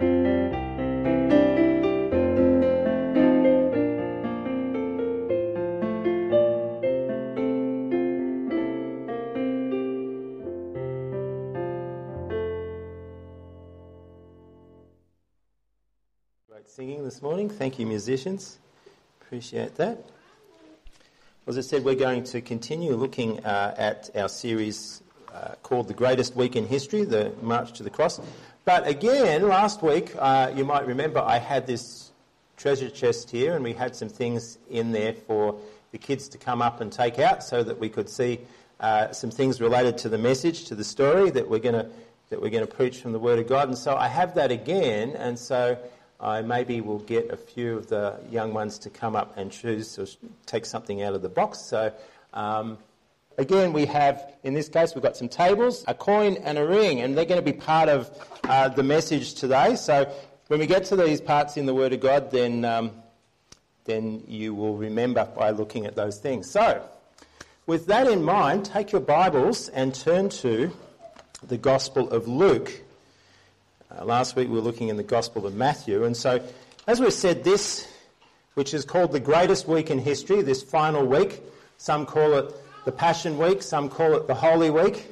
Singing this morning. Thank you, musicians. Appreciate that. As I said, we're going to continue looking at our series called The Greatest Week in History, the March to the Cross. But again, last week, you might remember I had this treasure chest here and we had some things in there for the kids to come up and take out so that we could see some things related to the message, to the story that we're going to preach from the Word of God. And so I have that again, and so I maybe will get a few of the young ones to come up and choose or take something out of the box. So again, we have, in this case, we've got some tables, a coin and a ring, and they're going to be part of the message today. So when we get to these parts in the Word of God, then you will remember by looking at those things. So with that in mind, take your Bibles and turn to the Gospel of Luke. Last week we were looking in the Gospel of Matthew, and so as we said, this, which is called the greatest week in history, this final week, some call it the Passion Week, some call it the Holy Week.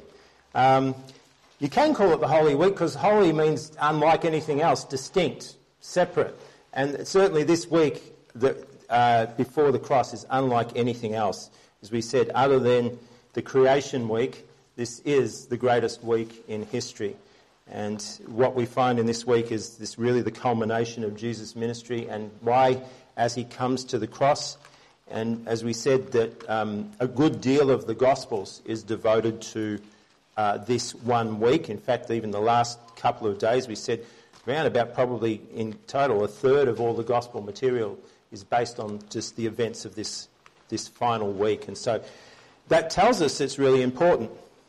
You can call it the Holy Week because holy means unlike anything else, distinct, separate, and certainly this week before the cross is unlike anything else. As we said, other than the Creation Week, this is the greatest week in history. And what we find in this week is this really the culmination of Jesus' ministry and why, as he comes to the cross, and as we said, that a good deal of the Gospels is devoted to this 1 week. In fact, even the last couple of days, we said around about probably in total a third of all the Gospel material is based on just the events of this final week. And so that tells us it's really important.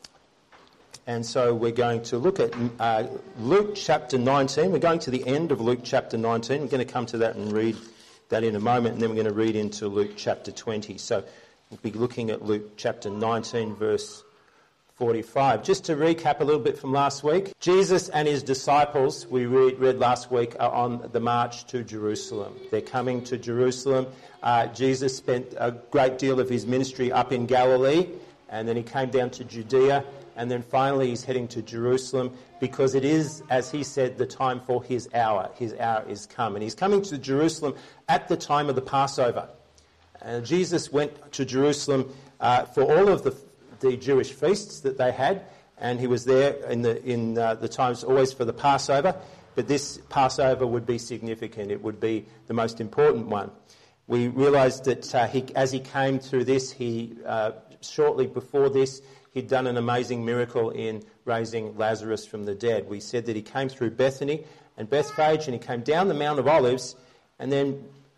And so we're going to look at Luke chapter 19. We're going to the end of Luke chapter 19. We're going to come to that and read that in a moment, and then we're going to read into Luke chapter 20. So we'll be looking at Luke chapter 19, verse 45. Just to recap a little bit from last week, Jesus and his disciples, we read last week, are on the march to Jerusalem. They're coming to Jerusalem. Jesus spent a great deal of his ministry up in Galilee, and then he came down to Judea. And then finally he's heading to Jerusalem because it is, as he said, the time for his hour. His hour is come. And he's coming to Jerusalem at the time of the Passover. Jesus went to Jerusalem for all of the Jewish feasts that they had, and he was there in the times always for the Passover. But this Passover would be significant. It would be the most important one. We realised that as he came through this, shortly before this, he'd done an amazing miracle in raising Lazarus from the dead. We said that he came through Bethany and Bethphage, and he came down the Mount of Olives, and then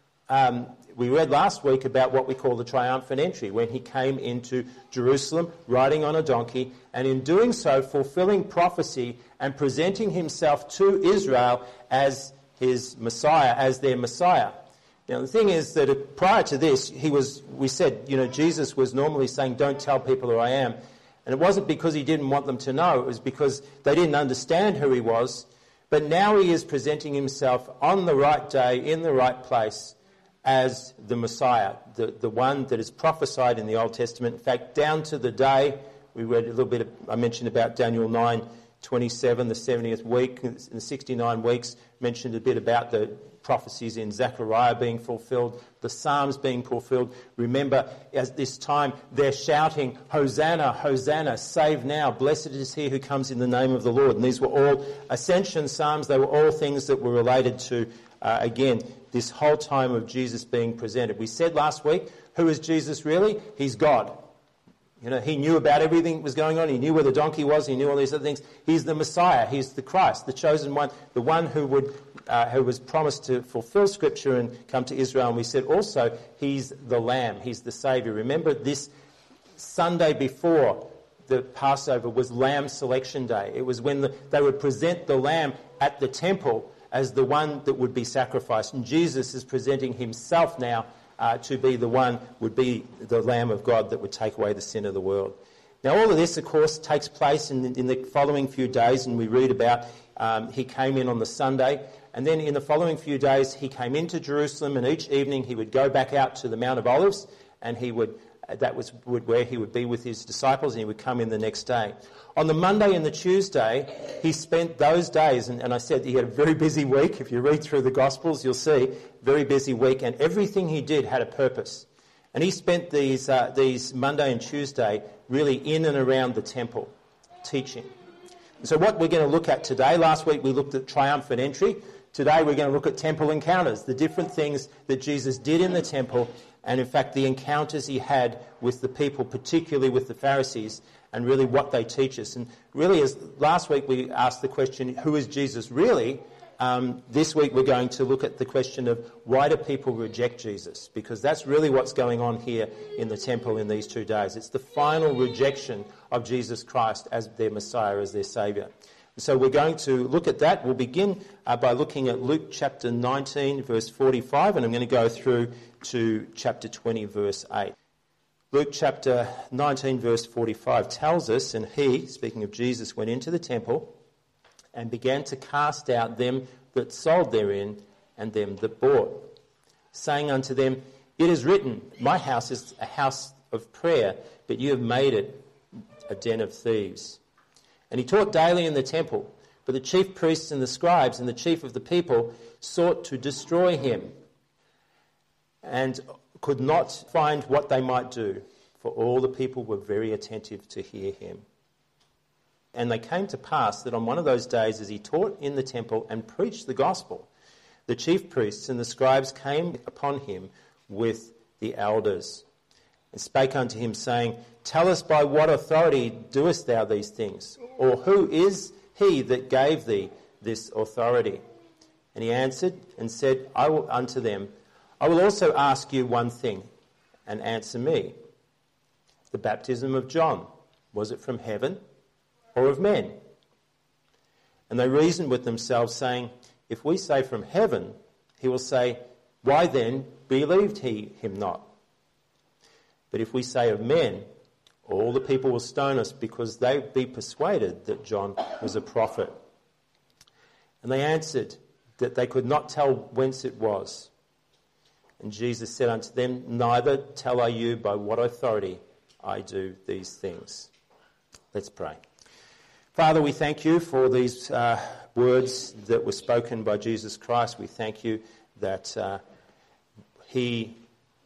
we read last week about what we call the triumphant entry, when he came into Jerusalem riding on a donkey, and in doing so fulfilling prophecy and presenting himself to Israel as his Messiah, as their Messiah. Now the thing is that prior to this, we said, Jesus was normally saying, "Don't tell people who I am." And it wasn't because he didn't want them to know, it was because they didn't understand who he was. But now he is presenting himself on the right day, in the right place, as the Messiah, the one that is prophesied in the Old Testament. In fact, down to the day, we read a little bit, I mentioned about Daniel 9:27, the 70th week, and the 69 weeks, mentioned a bit about the prophecies in Zechariah being fulfilled, the Psalms being fulfilled. Remember, at this time, they're shouting, "Hosanna, Hosanna, save now, blessed is he who comes in the name of the Lord." And these were all ascension psalms. They were all things that were related to, again, this whole time of Jesus being presented. We said last week, who is Jesus really? He's God. He knew about everything that was going on. He knew where the donkey was. He knew all these other things. He's the Messiah. He's the Christ, the chosen one, the one who was promised to fulfill Scripture and come to Israel. And we said also, he's the Lamb. He's the Saviour. Remember, this Sunday before the Passover was Lamb Selection Day. It was when they would present the lamb at the temple as the one that would be sacrificed. And Jesus is presenting himself now to be the one, would be the Lamb of God that would take away the sin of the world. Now all of this, of course, takes place in the following few days, and we read about he came in on the Sunday, and then in the following few days he came into Jerusalem, and each evening he would go back out to the Mount of Olives, and that was where he would be with his disciples, and he would come in the next day. On the Monday and the Tuesday, he spent those days, and I said he had a very busy week. If you read through the Gospels, you'll see, very busy week, and everything he did had a purpose. And he spent these Monday and Tuesday really in and around the temple, teaching. And so what we're going to look at today, last week we looked at triumphant entry. Today we're going to look at temple encounters, the different things that Jesus did in the temple, and in fact the encounters he had with the people, particularly with the Pharisees, and really what they teach us. And really, as last week we asked the question, who is Jesus really? This week we're going to look at the question of why do people reject Jesus? Because that's really what's going on here in the temple in these 2 days. It's the final rejection of Jesus Christ as their Messiah, as their Saviour. So we're going to look at that. We'll begin by looking at Luke chapter 19, verse 45, and I'm going to go through to chapter 20, verse 8. Luke chapter 19, verse 45 tells us, and he, speaking of Jesus, went into the temple and began to cast out them that sold therein and them that bought, saying unto them, It is written, My house is a house of prayer, but you have made it a den of thieves. And he taught daily in the temple, but the chief priests and the scribes and the chief of the people sought to destroy him, and could not find what they might do, for all the people were very attentive to hear him. And they came to pass that on one of those days, as he taught in the temple and preached the gospel, the chief priests and the scribes came upon him with the elders, and spake unto him, saying, Tell us, by what authority doest thou these things? Or who is he that gave thee this authority? And he answered and said unto them, I will also ask you one thing, and answer me. The baptism of John, was it from heaven or of men? And they reasoned with themselves, saying, If we say from heaven, he will say, Why then believed he him not? But if we say of men, all the people will stone us, because they be persuaded that John was a prophet. And they answered that they could not tell whence it was. And Jesus said unto them, Neither tell I you by what authority I do these things. Let's pray. Father, we thank you for these words that were spoken by Jesus Christ. We thank you that he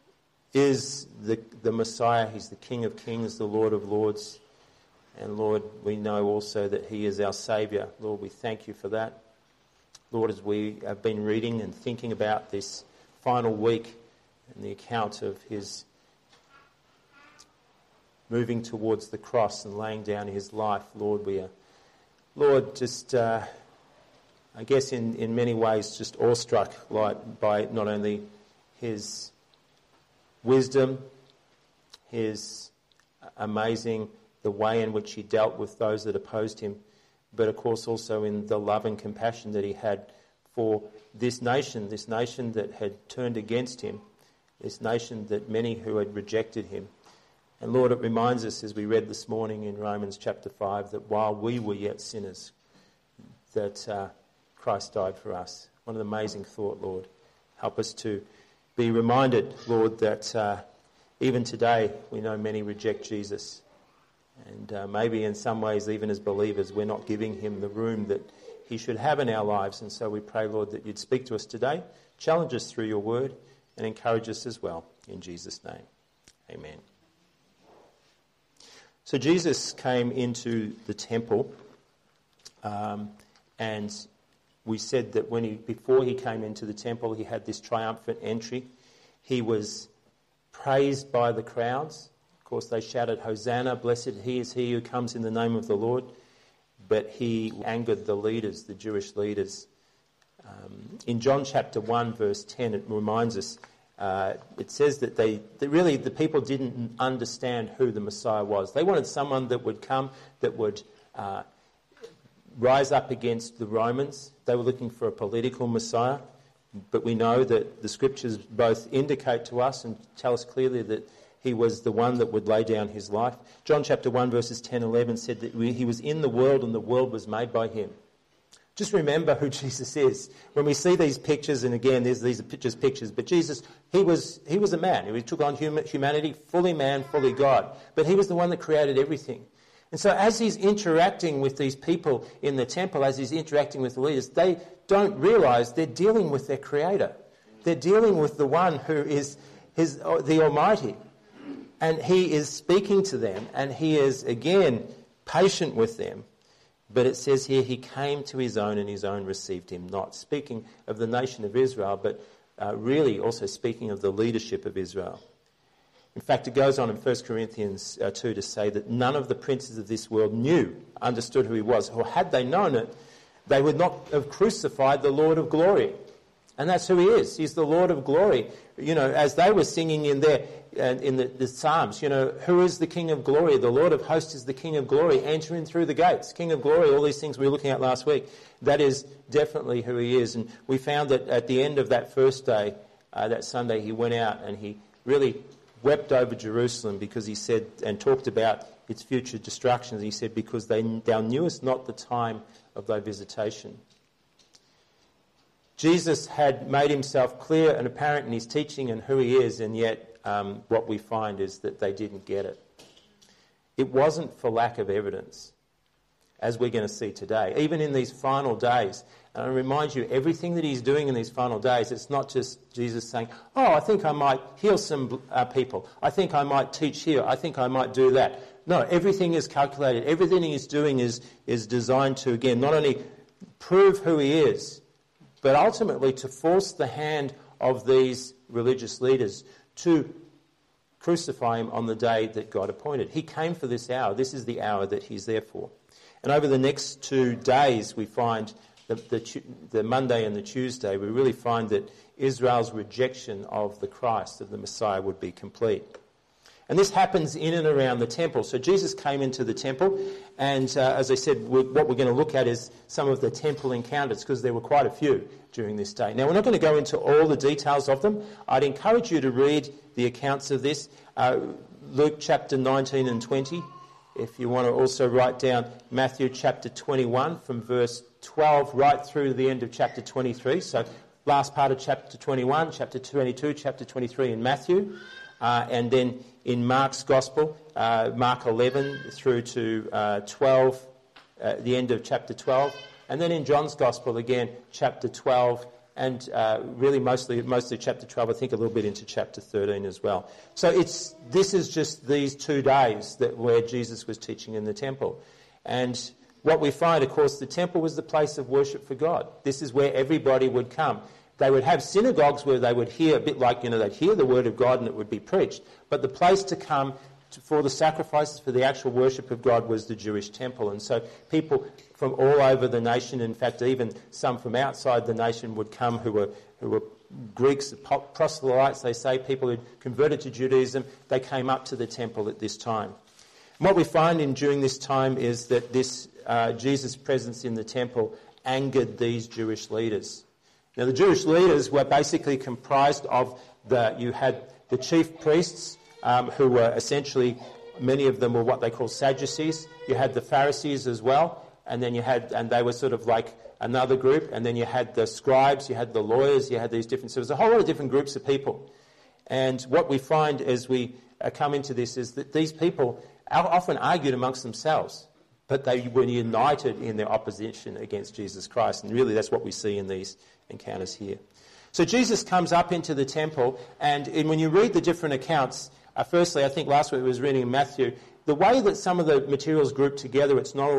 is the Messiah. He's the King of Kings, the Lord of Lords. And Lord, we know also that he is our Saviour. Lord, we thank you for that. Lord, as we have been reading and thinking about this final week and the account of his moving towards the cross and laying down his life, Lord, we are, Lord, just, I guess in many ways, just awestruck by not only his wisdom, his the way in which he dealt with those that opposed him, but of course also in the love and compassion that he had for this nation that had turned against him, this nation that many who had rejected him. And Lord, it reminds us, as we read this morning in Romans chapter 5, that while we were yet sinners, that Christ died for us. What an amazing thought, Lord. Help us to be reminded, Lord, that even today we know many reject Jesus. And maybe in some ways, even as believers, we're not giving him the room that he should have in our lives. And so we pray, Lord, that you'd speak to us today, challenge us through your word, and encourage us as well. In Jesus' name, amen. So Jesus came into the temple, and we said that before he came into the temple, he had this triumphant entry. He was praised by the crowds. Of course, they shouted, Hosanna, blessed he is he who comes in the name of the Lord. But he angered the leaders, the Jewish leaders. In John chapter 1, verse 10, it reminds us, it says that the people didn't understand who the Messiah was. They wanted someone that would come, that would rise up against the Romans. They were looking for a political Messiah. But we know that the scriptures both indicate to us and tell us clearly that he was the one that would lay down his life. John chapter 1 verses 10 and 11 said that he was in the world and the world was made by him. Just remember who Jesus is. When we see these pictures, and again, these are just pictures, but Jesus, he was a man. He took on humanity, fully man, fully God. But he was the one that created everything. And so as he's interacting with these people in the temple, as he's interacting with the leaders, they don't realise they're dealing with their Creator. They're dealing with the one who is the Almighty. And he is speaking to them, and he is, again, patient with them. But it says here, he came to his own and his own received him not. Speaking of the nation of Israel, but really also speaking of the leadership of Israel. In fact, it goes on in 1 Corinthians 2 to say that none of the princes of this world understood who he was. Or had they known it, they would not have crucified the Lord of glory. And that's who he is. He's the Lord of glory. You know, as they were singing in the Psalms, you know, who is the King of glory? The Lord of hosts is the King of glory. Enter in through the gates. King of glory, all these things we were looking at last week. That is definitely who he is. And we found that at the end of that first day, that Sunday, he went out and he really wept over Jerusalem because he said, and talked about its future destructions. He said, because thou knewest not the time of thy visitation. Jesus had made himself clear and apparent in his teaching and who he is, and yet what we find is that they didn't get it. It wasn't for lack of evidence, as we're going to see today. Even in these final days, and I remind you, everything that he's doing in these final days, it's not just Jesus saying, oh, I think I might heal some people. I think I might teach here. I think I might do that. No, everything is calculated. Everything he's doing is designed to, again, not only prove who he is, but ultimately to force the hand of these religious leaders to crucify him on the day that God appointed. He came for this hour. This is the hour that he's there for. And over the next 2 days, we find the Monday and the Tuesday, we really find that Israel's rejection of the Christ, of the Messiah, would be complete. And this happens in and around the temple. So Jesus came into the temple, and as I said, what we're going to look at is some of the temple encounters, because there were quite a few during this day. Now, we're not going to go into all the details of them. I'd encourage you to read the accounts of this. Luke chapter 19 and 20. If you want to also write down Matthew chapter 21 from verse 12 right through to the end of chapter 23. So last part of chapter 21, chapter 22, chapter 23 in Matthew. And then in Mark's Gospel, Mark 11 through to 12, the end of chapter 12. And then in John's Gospel, again, chapter 12, and really mostly chapter 12, I think a little bit into chapter 13 as well. So this is just these 2 days where Jesus was teaching in the temple. And what we find, of course, the temple was the place of worship for God. This is where everybody would come. They would have synagogues where they would hear, a bit like, they'd hear the word of God and it would be preached. But the place to come for the sacrifices, for the actual worship of God, was the Jewish temple. And so people from all over the nation, in fact even some from outside the nation, would come who were Greeks, proselytes, they say, people who converted to Judaism. They came up to the temple at this time. And what we find during this time is that this Jesus' presence in the temple angered these Jewish leaders. Now, the Jewish leaders were basically comprised of you had the chief priests, who were essentially, many of them were what they call Sadducees. You had the Pharisees as well, and they were sort of like another group, and then you had the scribes, you had the lawyers, you had these different, so there was a whole lot of different groups of people. And what we find as we come into this is that these people often argued amongst themselves, but they were united in their opposition against Jesus Christ, and really that's what we see in these encounters here. So Jesus comes up into the temple, and when you read the different accounts, firstly, I think last week I was reading in Matthew, the way that some of the materials grouped together, it's not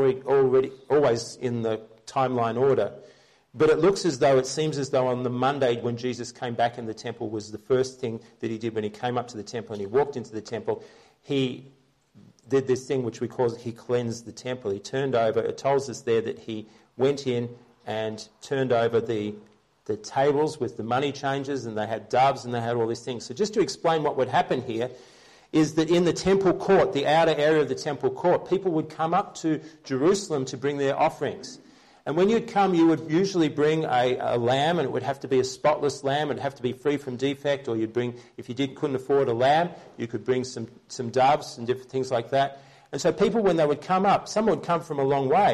always in the timeline order, but it seems as though on the Monday when Jesus came back in the temple was the first thing that he did when he came up to the temple and he walked into the temple. He did this thing which we call, he cleansed the temple. He turned over, it tells us there that he went in and turned over the tables with the money changers, and they had doves and they had all these things. So just to explain what would happen here is that in the temple court, the outer area of the temple court, people would come up to Jerusalem to bring their offerings. And when you'd come, you would usually bring a lamb, and it would have to be a spotless lamb. It would have to be free from defect, or you'd bring, if you couldn't afford a lamb, you could bring some doves and different things like that. And so people, when they would come up, some would come from a long way,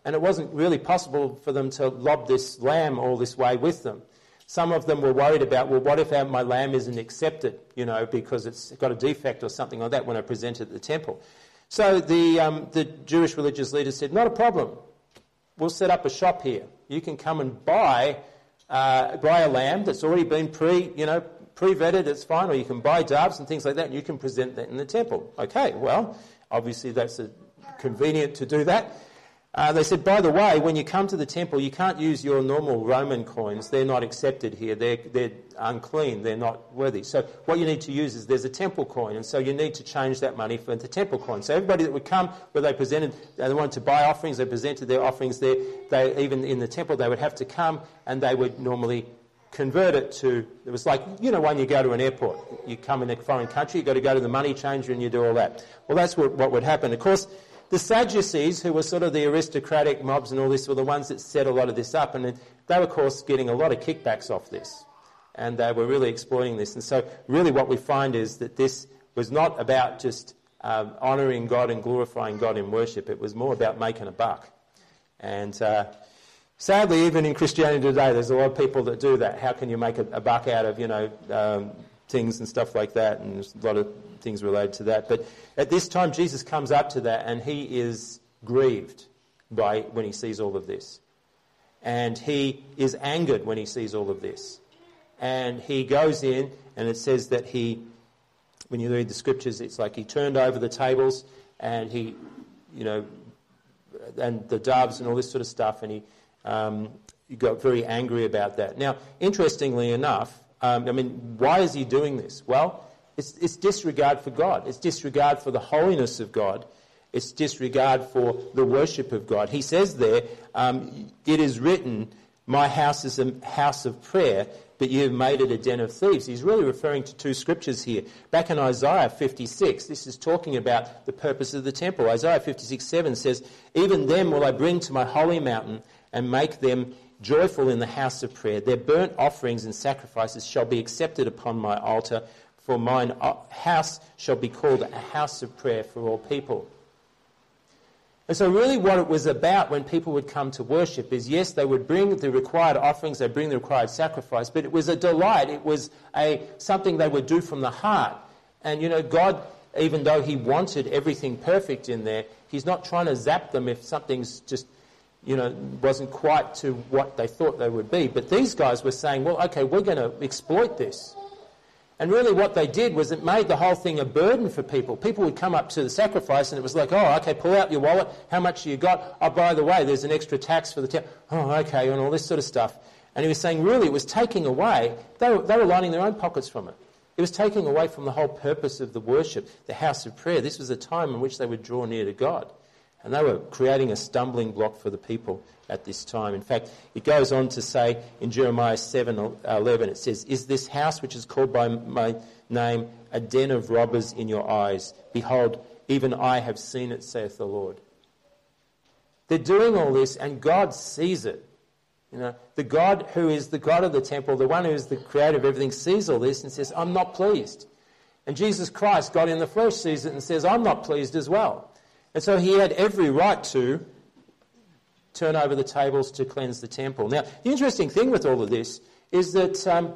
and it wasn't really possible for them to lob this lamb all this way with them. Some of them were worried about, well, what if my lamb isn't accepted, because it's got a defect or something like that when I present it at the temple. So the Jewish religious leaders said, not a problem. We'll set up a shop here. You can come and buy a lamb that's already been pre-vetted, it's fine, or you can buy doves and things like that, and you can present that in the temple. Okay, well, obviously that's convenient to do that. They said, by the way, when you come to the temple, you can't use your normal Roman coins. They're not accepted here. They're unclean. They're not worthy. So what you need to use is there's a temple coin, and so you need to change that money for the temple coin. So everybody that would come, where they wanted to buy offerings, they presented their offerings there. Even in the temple, they would have to come, and they would normally convert it to, it was like, when you go to an airport, you come in a foreign country, you've got to go to the money changer and you do all that. Well, that's what would happen. Of course, the Sadducees, who were sort of the aristocratic mobs and all this, were the ones that set a lot of this up, and they were, of course, getting a lot of kickbacks off this, and they were really exploiting this. And so really what we find is that this was not about just honouring God and glorifying God in worship. It was more about making a buck. And sadly, even in Christianity today, there's a lot of people that do that. How can you make a buck out of, things and stuff like that, and there's a lot of things related to that. But at this time, Jesus comes up to that, and he is grieved when he sees all of this. And he is angered when he sees all of this. And he goes in, and it says that when you read the scriptures, it's like he turned over the tables, and and the doves and all this sort of stuff, and he got very angry about that. Now, interestingly enough, why is he doing this? Well, it's disregard for God. It's disregard for the holiness of God. It's disregard for the worship of God. He says there, it is written, my house is a house of prayer, but you have made it a den of thieves. He's really referring to two scriptures here. Back in Isaiah 56, this is talking about the purpose of the temple. Isaiah 56:7 says, even them will I bring to my holy mountain and make them joyful in the house of prayer. Their burnt offerings and sacrifices shall be accepted upon my altar, for mine house shall be called a house of prayer for all people. And so really what it was about when people would come to worship is, yes, they would bring the required offerings, they'd bring the required sacrifice, but it was a delight. It was something they would do from the heart. And, God, even though he wanted everything perfect in there, he's not trying to zap them if something's just wasn't quite to what they thought they would be. But these guys were saying, well, okay, we're going to exploit this. And really what they did was it made the whole thing a burden for people. People would come up to the sacrifice and it was like, oh, okay, pull out your wallet. How much you got? Oh, by the way, there's an extra tax for the temple. Oh, okay, and all this sort of stuff. And he was saying, really, it was taking away, they were lining their own pockets from it. It was taking away from the whole purpose of the worship, the house of prayer. This was a time in which they would draw near to God. And they were creating a stumbling block for the people at this time. In fact, it goes on to say in Jeremiah 7:11, it says, is this house which is called by my name a den of robbers in your eyes? Behold, even I have seen it, saith the Lord. They're doing all this and God sees it. The God who is the God of the temple, the one who is the creator of everything, sees all this and says, I'm not pleased. And Jesus Christ, God in the flesh, sees it and says, I'm not pleased as well. And so he had every right to turn over the tables to cleanse the temple. Now, the interesting thing with all of this is that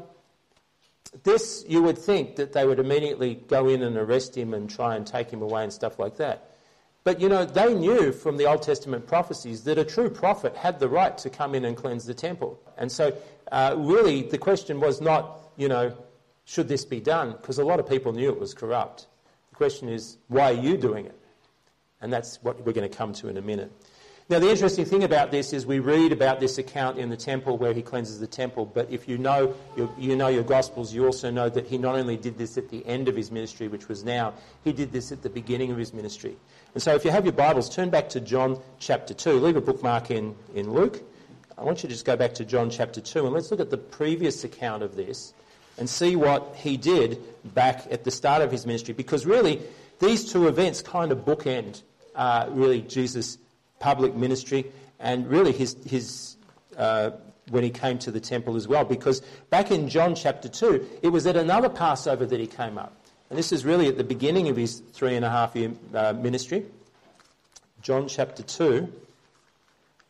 this, you would think that they would immediately go in and arrest him and try and take him away and stuff like that. But, they knew from the Old Testament prophecies that a true prophet had the right to come in and cleanse the temple. And so, really, the question was not, should this be done? Because a lot of people knew it was corrupt. The question is, why are you doing it? And that's what we're going to come to in a minute. Now, the interesting thing about this is we read about this account in the temple where he cleanses the temple, but if you know your Gospels, you also know that he not only did this at the end of his ministry, which was now, he did this at the beginning of his ministry. And so if you have your Bibles, turn back to John chapter 2. Leave a bookmark in Luke. I want you to just go back to John chapter 2, and let's look at the previous account of this and see what he did back at the start of his ministry, because really these two events kind of bookend really Jesus' public ministry and really his when he came to the temple as well. Because back in John chapter 2, it was at another Passover that he came up. And this is really at the beginning of his 3.5 year ministry. John chapter 2.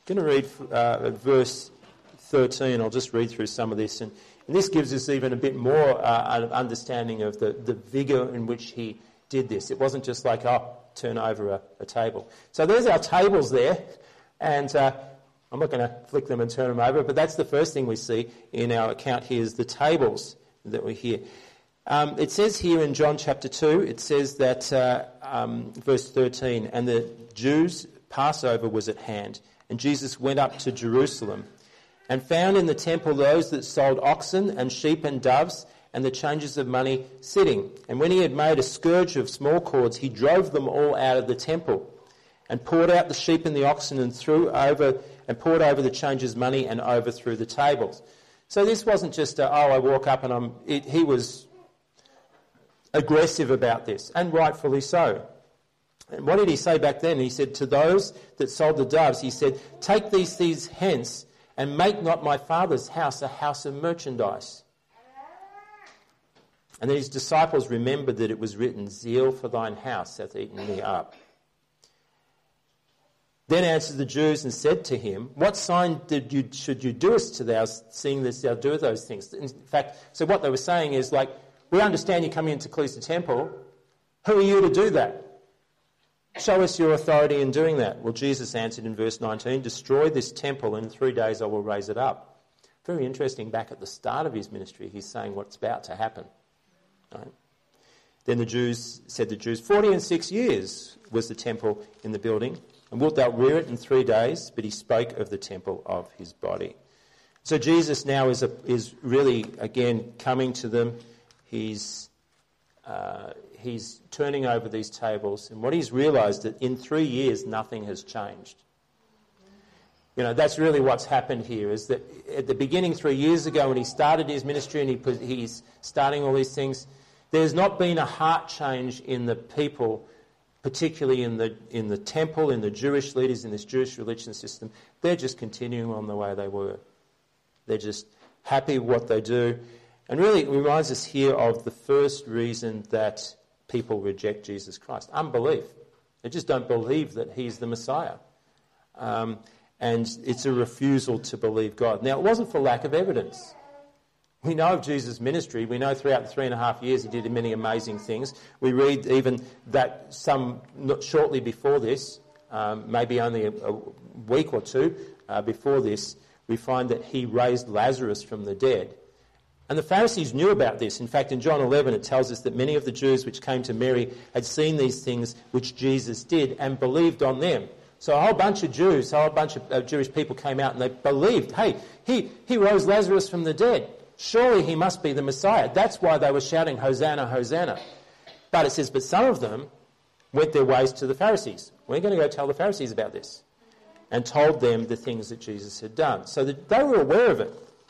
I'm going to read verse 13. I'll just read through some of this. And this gives us even a bit more understanding of the vigour in which he did this. It wasn't just like, turn over a table. So there's our tables there. And I'm not going to flick them and turn them over, but that's the first thing we see in our account here is the tables that we hear. It says here in John chapter 2, it says that, verse 13, and the Jews' Passover was at hand, and Jesus went up to Jerusalem and found in the temple those that sold oxen and sheep and doves and the changers of money sitting. And when he had made a scourge of small cords, he drove them all out of the temple and poured out the sheep and the oxen and poured over the changers' money and overthrew the tables. So this wasn't just I walk up and he was aggressive about this, and rightfully so. And what did he say back then? He said to those that sold the doves, he said, take these thieves hence and make not my Father's house a house of merchandise. And then his disciples remembered that it was written, zeal for thine house hath eaten me up. Then answered the Jews and said to him, what sign should you do us to thou, seeing that thou doest those things? In fact, so what they were saying is like, we understand you coming in to cleanse the temple. Who are you to do that? Show us your authority in doing that. Well, Jesus answered in verse 19, destroy this temple and in 3 days I will raise it up. Very interesting, back at the start of his ministry, he's saying what's about to happen. Right? Then the Jews said to the Jews, 46 years was the temple in the building, and wilt thou rear it in 3 days? But he spoke of the temple of his body. So Jesus now is really, again, coming to them. He's turning over these tables, and what he's realised that in 3 years nothing has changed. You know, that's really what's happened here, is that at the beginning 3 years ago when he started his ministry and he's starting all these things, there's not been a heart change in the people, particularly in the temple, in the Jewish leaders, in this Jewish religion system. They're just continuing on the way they were. They're just happy with what they do. And really it reminds us here of the first reason that people reject Jesus Christ. Unbelief. They just don't believe that he's the Messiah. And it's a refusal to believe God. Now, it wasn't for lack of evidence. We know of Jesus' ministry. We know throughout the 3.5 years he did many amazing things. We read even that shortly before this, maybe only a week or two before this, we find that he raised Lazarus from the dead. And the Pharisees knew about this. In fact, in John 11 it tells us that many of the Jews which came to Mary had seen these things which Jesus did and believed on them. So a whole bunch of Jews, a whole bunch of Jewish people came out and they believed, hey, he rose Lazarus from the dead. Surely he must be the Messiah. That's why they were shouting, Hosanna, Hosanna. But it says, but some of them went their ways to the Pharisees. We're going to go tell the Pharisees about this. And told them the things that Jesus had done. So that they were aware of it.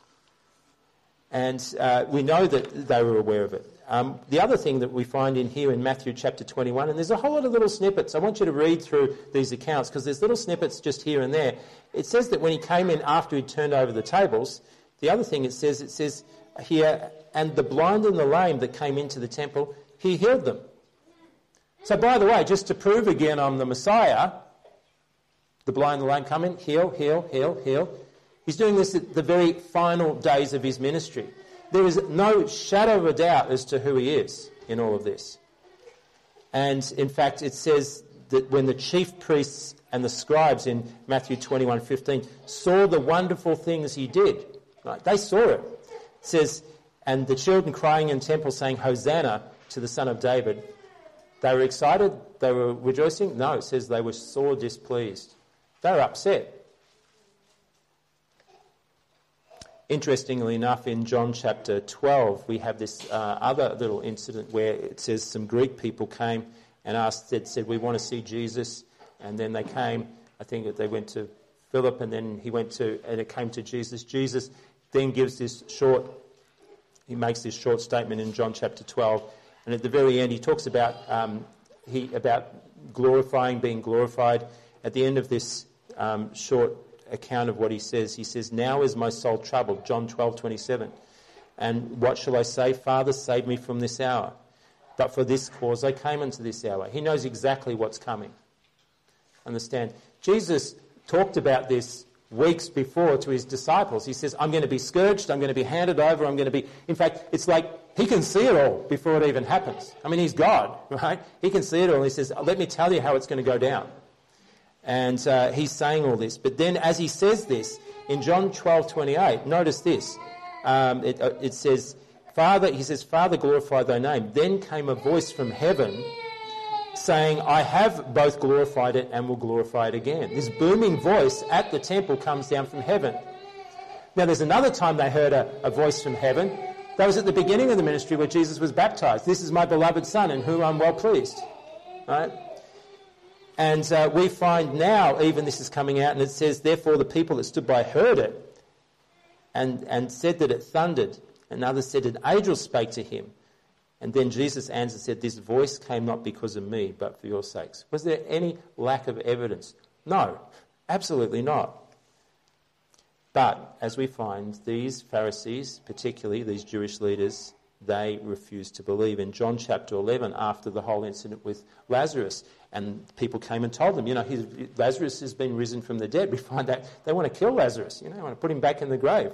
And we know that they were aware of it. The other thing that we find in here in Matthew chapter 21, and there's a whole lot of little snippets. I want you to read through these accounts because there's little snippets just here and there. It says that when he came in after he'd turned over the tables, the other thing it says here, and the blind and the lame that came into the temple, he healed them. So by the way, just to prove again I'm the Messiah, the blind and the lame come in, heal, heal, heal, heal. He's doing this at the very final days of his ministry. There is no shadow of a doubt as to who he is in all of this. And in fact, it says that when the chief priests and the scribes in Matthew 21:15 saw the wonderful things he did, right? They saw it. It says, and the children crying in the temple saying, Hosanna to the Son of David. They were excited? They were rejoicing? No, it says they were sore displeased. They were upset. Interestingly enough, in John chapter 12, we have this other little incident where it says some Greek people came and said, we want to see Jesus. And then they came, I think that they went to Philip and then and it came to Jesus. Jesus then gives he makes this short statement in John chapter 12. And at the very end, he talks about glorifying, being glorified. At the end of this short account of what he says, now is my soul troubled, John 12:27. And what shall I say? Father, save me from this hour. But for this cause I came unto this hour. He knows exactly what's coming. Understand? Jesus talked about this weeks before to his disciples. He says, I'm going to be scourged, I'm going to be handed over, I'm going to be... In fact, it's like he can see it all before it even happens. I mean, he's God, right? He can see it all. He says, let me tell you how it's going to go down. And he's saying all this. But then as he says this, in John 12:28, notice this. It says, Father, glorify thy name. Then came a voice from heaven saying, I have both glorified it and will glorify it again. This booming voice at the temple comes down from heaven. Now there's another time they heard a voice from heaven. That was at the beginning of the ministry where Jesus was baptised. This is my beloved Son in whom I'm well pleased. Right? And we find now, even this is coming out, and it says, therefore the people that stood by heard it and said that it thundered. And others said, an angel spake to him. And then Jesus answered and said, this voice came not because of me, but for your sakes. Was there any lack of evidence? No, absolutely not. But as we find, these Pharisees, particularly these Jewish leaders, they refused to believe. In John chapter 11, after the whole incident with Lazarus, and people came and told them, Lazarus has been risen from the dead. We find that they want to kill Lazarus, they want to put him back in the grave.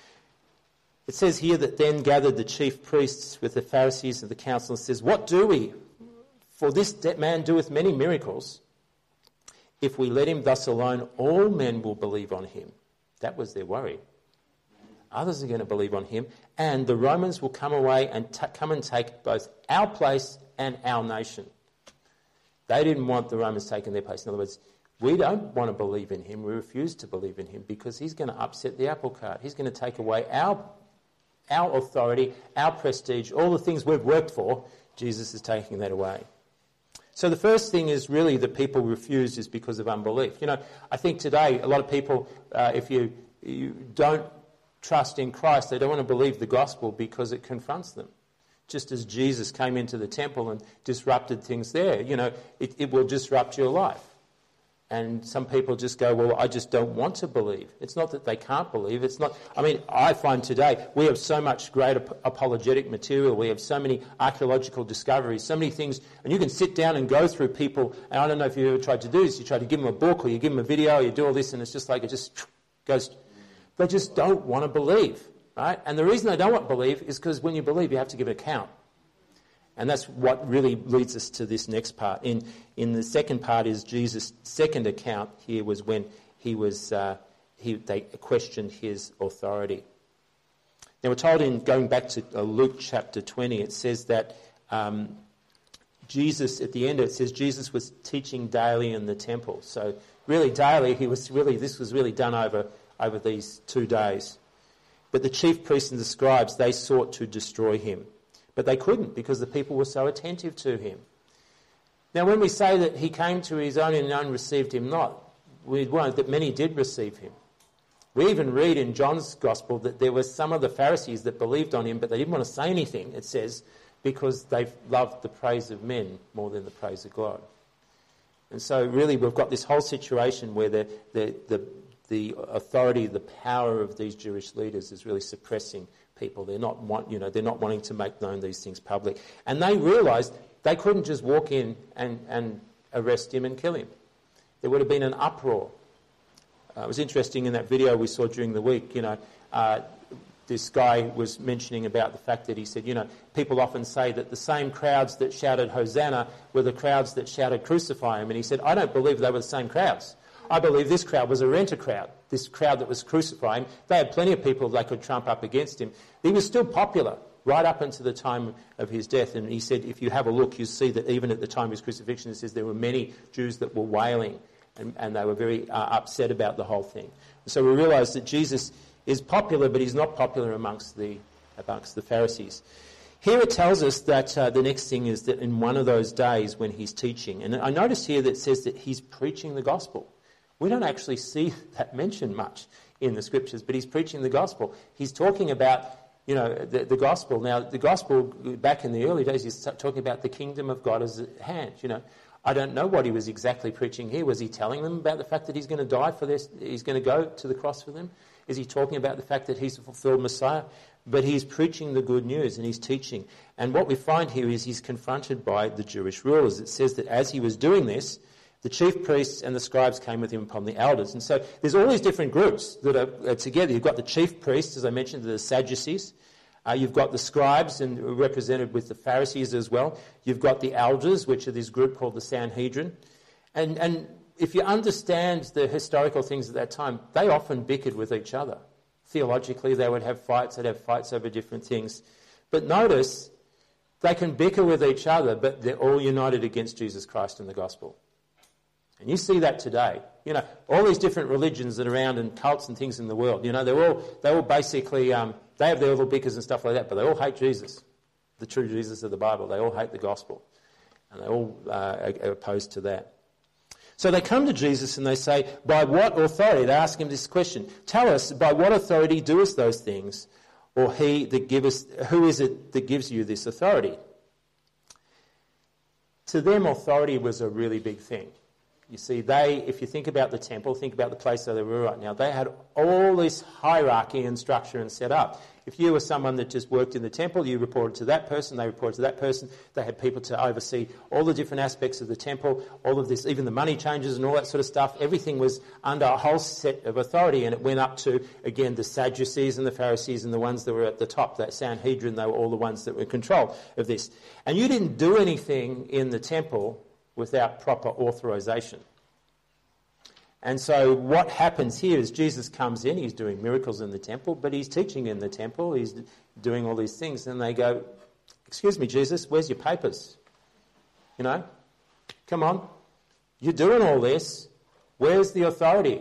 It says here that then gathered the chief priests with the Pharisees and the council and says, what do we? For this man doeth many miracles. If we let him thus alone, all men will believe on him. That was their worry. Others are going to believe on him, and the Romans will come away and come and take both our place and our nation. They didn't want the Romans taking their place. In other words, we don't want to believe in him. We refuse to believe in him because he's going to upset the apple cart. He's going to take away our authority, our prestige, all the things we've worked for. Jesus is taking that away. So the first thing is really that people refuse is because of unbelief. I think today a lot of people, if you don't trust in Christ, they don't want to believe the gospel because it confronts them. Just as Jesus came into the temple and disrupted things there, it will disrupt your life. And some people just go, well, I just don't want to believe. It's not that they can't believe. I find today we have so much great apologetic material. We have so many archaeological discoveries, so many things. And you can sit down and go through people. And I don't know if you've ever tried to do this. You try to give them a book or you give them a video or you do all this and it's just like it just goes. They just don't want to believe, right? And the reason they don't want to believe is because when you believe, you have to give an account. And that's what really leads us to this next part. In the second part is Jesus' second account here was when they questioned his authority. Now we're told in going back to Luke chapter 20, it says that Jesus, at the end it says Jesus was teaching daily in the temple. So really daily, this was really done over these 2 days. But the chief priests and the scribes, they sought to destroy him. But they couldn't because the people were so attentive to him. Now when we say that he came to his own and none received him not, we won't, that many did receive him. We even read in John's Gospel that there were some of the Pharisees that believed on him, but they didn't want to say anything, it says, because they loved the praise of men more than the praise of God. And so really we've got this whole situation where the authority, the power of these Jewish leaders is really suppressing people. They're not wanting to make known these things public. And they realised they couldn't just walk in and arrest him and kill him. There would have been an uproar. It was interesting in that video we saw during the week, this guy was mentioning about the fact that he said, people often say that the same crowds that shouted Hosanna were the crowds that shouted crucify him. And he said, I don't believe they were the same crowds. I believe this crowd was a renter crowd, this crowd that was crucifying. They had plenty of people they could trump up against him. He was still popular right up until the time of his death. And he said, if you have a look, you see that even at the time of his crucifixion, it says there were many Jews that were wailing and they were very upset about the whole thing. So we realise that Jesus is popular, but he's not popular amongst the Pharisees. Here it tells us that the next thing is that in one of those days when he's teaching, and I notice here that it says that he's preaching the gospel. We don't actually see that mentioned much in the scriptures, but he's preaching the gospel. He's talking about, the gospel. Now, the gospel back in the early days, he's talking about the kingdom of God as at hand. I don't know what he was exactly preaching here. Was he telling them about the fact that he's going to die for this? He's going to go to the cross for them? Is he talking about the fact that he's the fulfilled Messiah? But he's preaching the good news and he's teaching. And what we find here is he's confronted by the Jewish rulers. It says that as he was doing this, The chief priests and the scribes came with him upon the elders. And so there's all these different groups that are together. You've got the chief priests, as I mentioned, the Sadducees. You've got the scribes, and represented with the Pharisees as well. You've got the elders, which are this group called the Sanhedrin. And if you understand the historical things at that time, they often bickered with each other. Theologically, they would have fights. They'd have fights over different things. But notice, they can bicker with each other, but they're all united against Jesus Christ and the gospel. And you see that today. All these different religions that are around and cults and things in the world, they're all basically, they have their little bickers and stuff like that, but they all hate Jesus, the true Jesus of the Bible. They all hate the gospel. And they all are opposed to that. So they come to Jesus and they say, by what authority? They ask him this question. Tell us, by what authority doest those things? Or who is it that gives you this authority? To them, authority was a really big thing. You see, if you think about the temple, think about the place where they were right now, they had all this hierarchy and structure and set up. If you were someone that just worked in the temple, you reported to that person, they reported to that person. They had people to oversee all the different aspects of the temple, all of this, even the money changes and all that sort of stuff. Everything was under a whole set of authority, and it went up to, again, the Sadducees and the Pharisees and the ones that were at the top, that Sanhedrin. They were all the ones that were in control of this. And you didn't do anything in the temple without proper authorization. And so what happens here is Jesus comes in, he's doing miracles in the temple, but he's teaching in the temple, he's doing all these things, and they go, excuse me, Jesus, where's your papers? Come on, you're doing all this, where's the authority?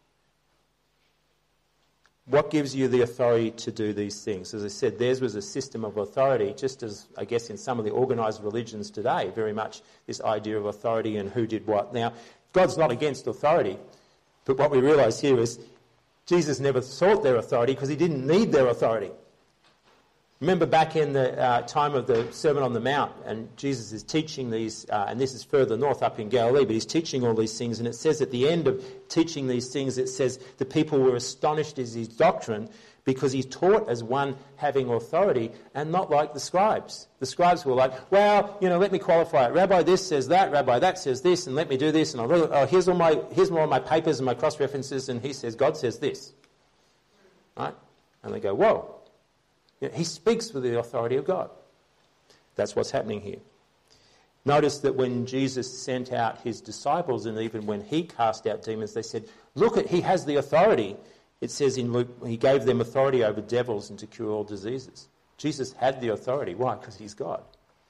What gives you the authority to do these things? As I said, theirs was a system of authority, just as, I guess, in some of the organised religions today, very much this idea of authority and who did what. Now, God's not against authority, but what we realise here is Jesus never sought their authority because he didn't need their authority. Remember back in the time of the Sermon on the Mount, and Jesus is teaching these, and this is further north up in Galilee, but he's teaching all these things, and it says at the end of teaching these things, it says the people were astonished at his doctrine because he taught as one having authority and not like the scribes. The scribes were like, well, let me qualify it. Rabbi this says that, Rabbi that says this, and let me do this, and here's all my papers and my cross-references, and he says, God says this. Right? And they go, whoa. He speaks with the authority of God. That's what's happening here. Notice that when Jesus sent out his disciples, and even when he cast out demons, they said, look, he has the authority. It says in Luke, he gave them authority over devils and to cure all diseases. Jesus had the authority. Why? Because he's God.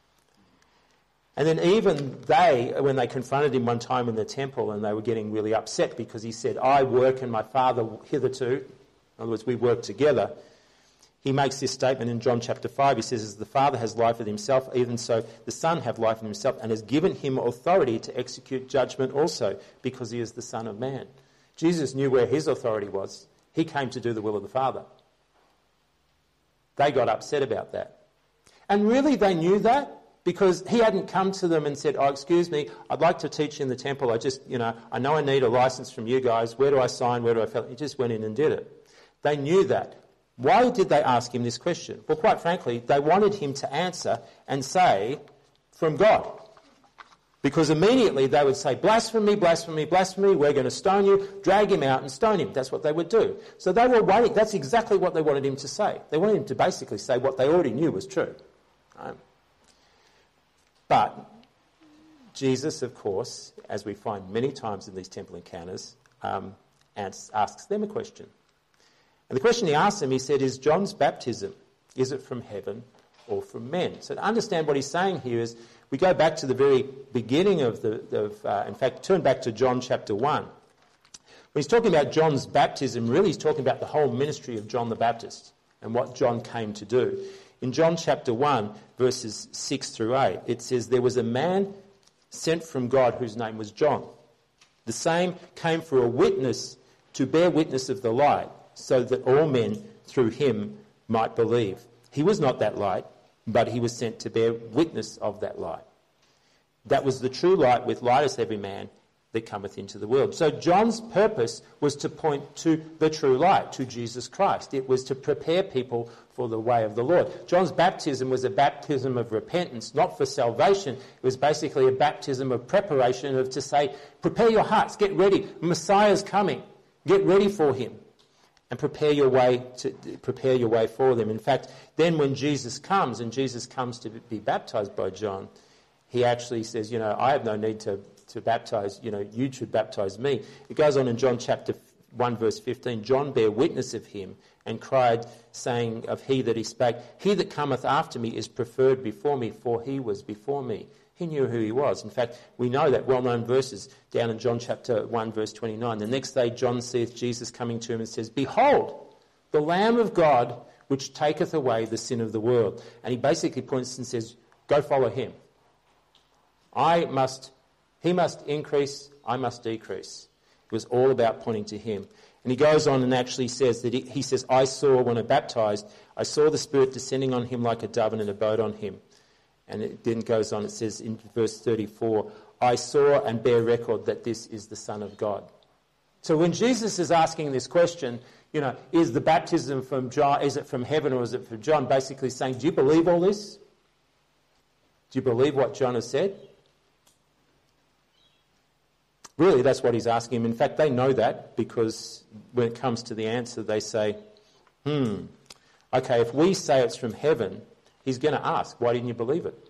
And then even they, when they confronted him one time in the temple, and they were getting really upset because he said, I work and my Father hitherto, in other words, we work together. He makes this statement in John chapter 5. He says, as the Father has life in himself, even so the Son have life in himself, and has given him authority to execute judgment also, because he is the Son of Man. Jesus knew where his authority was. He came to do the will of the Father. They got upset about that. And really they knew that, because he hadn't come to them and said, oh, excuse me, I'd like to teach in the temple. I know I need a license from you guys. Where do I sign? Where do I fill? He just went in and did it. They knew that. Why did they ask him this question? Well, quite frankly, they wanted him to answer and say, from God. Because immediately they would say, blasphemy, blasphemy, blasphemy, we're going to stone you, drag him out and stone him. That's what they would do. So they were waiting. That's exactly what they wanted him to say. They wanted him to basically say what they already knew was true. Right? But Jesus, of course, as we find many times in these temple encounters, asks them a question. And the question he asked them, he said, is John's baptism, is it from heaven or from men? So to understand what he's saying here is, we go back to the very beginning of in fact, turn back to John chapter 1. When he's talking about John's baptism, really he's talking about the whole ministry of John the Baptist and what John came to do. In John chapter 1, verses 6 through 8, it says, there was a man sent from God whose name was John. The same came for a witness to bear witness of the light, so that all men through him might believe. He was not that light, but he was sent to bear witness of that light. That was the true light, with light as every man, that cometh into the world. So John's purpose was to point to the true light, to Jesus Christ. It was to prepare people for the way of the Lord. John's baptism was a baptism of repentance, not for salvation. It was basically a baptism of preparation, of to say, prepare your hearts, get ready. Messiah's coming. Get ready for him. And prepare your way for them. In fact, then when Jesus comes to be baptized by John, he actually says, I have no need to baptize, you should baptize me. It goes on in John chapter 1 verse 15, John bare witness of him and cried, saying of he that he spake, he that cometh after me is preferred before me, for he was before me. He knew who he was. In fact, we know that well-known verses down in John chapter 1 verse 29. The next day John seeth Jesus coming to him and says, Behold, the Lamb of God, which taketh away the sin of the world. And he basically points and says, go follow him. He must increase, I must decrease. It was all about pointing to him. And he goes on and actually says that he says, I saw when I baptized, I saw the Spirit descending on him like a dove and it abode on him. And it then goes on, it says in verse 34, I saw and bear record that this is the Son of God. So when Jesus is asking this question, is the baptism from John, is it from heaven or is it from John? Basically saying, do you believe all this? Do you believe what John has said? Really, that's what he's asking him. In fact, they know that because when it comes to the answer, they say, okay, if we say it's from heaven, he's going to ask, why didn't you believe it?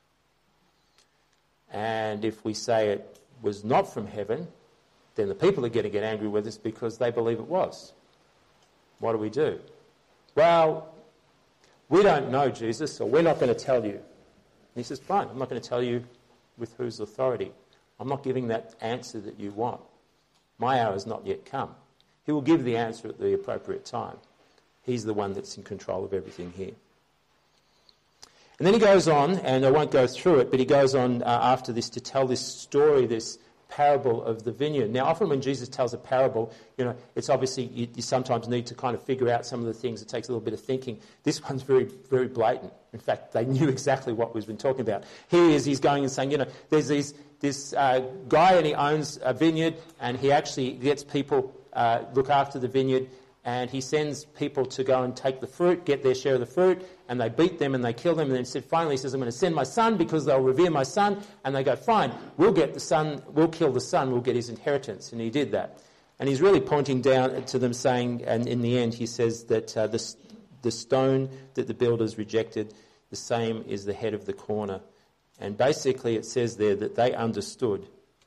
And if we say it was not from heaven, then the people are going to get angry with us because they believe it was. What do we do? Well, we don't know, Jesus, so we're not going to tell you. And he says, fine, I'm not going to tell you with whose authority. I'm not giving that answer that you want. My hour has not yet come. He will give the answer at the appropriate time. He's the one that's in control of everything here. And then he goes on, and I won't go through it, but he goes on after this to tell this story, this parable of the vineyard. Now, often when Jesus tells a parable, it's obviously you sometimes need to kind of figure out some of the things. It takes a little bit of thinking. This one's very, very blatant. In fact, they knew exactly what we've been talking about. Here he is, he's going and saying, there's this guy and he owns a vineyard and he actually gets people look after the vineyard and he sends people to go and take the fruit, get their share of the fruit, and they beat them and they kill them. And then finally he says, I'm going to send my son because they'll revere my son. And they go, fine, we'll get the son, we'll kill the son, we'll get his inheritance. And he did that. And he's really pointing down to them saying, and in the end he says that the stone that the builders rejected, the same is the head of the corner. And basically it says there that they understood